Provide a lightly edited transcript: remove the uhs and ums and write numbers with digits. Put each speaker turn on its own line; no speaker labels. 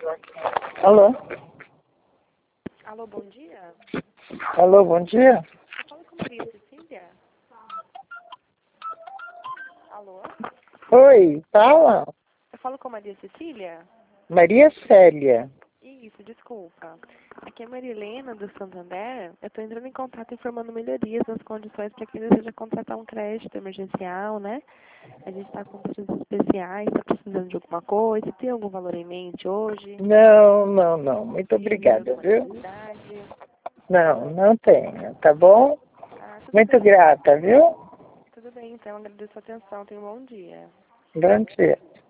Alô?
Alô, bom dia.
Alô, bom dia?
Eu falo com Maria Cecília? Alô?
Oi, fala.
Eu falo com Maria Cecília?
Maria Célia.
Isso, desculpa. Aqui é a Marilena, do Santander. Eu estou entrando em contato informando melhorias nas condições para quem deseja contratar um crédito emergencial, né? A gente está com preços especiais, está precisando de alguma coisa, tem algum valor em mente hoje?
Não. Muito
Tem
obrigada,
alguma
viu?
necessidade?
Não tenho, tá bom?
Ah, tudo
Muito
bem.
grata, viu?
Tudo bem, então. Agradeço a atenção. Tenha um bom dia.
Bom dia.